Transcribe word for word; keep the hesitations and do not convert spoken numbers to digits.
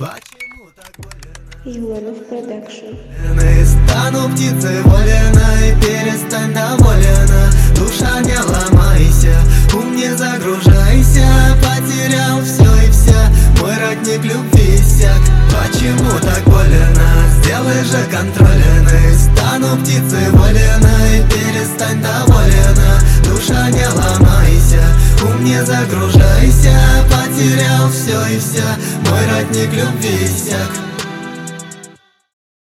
Почему так больно? Егоров Продакшн. Стану птицей воленой, перестань доволена. Душа, не ломайся, ум не загружайся. Потерял все и вся, мой родник любви иссяк. Почему так больно? Сделай же контрольный. Стану птицей воленой, перестань доволена. Душа, не ломайся, ум не загружайся. Потерял все и вся, мой родник любви иссяк.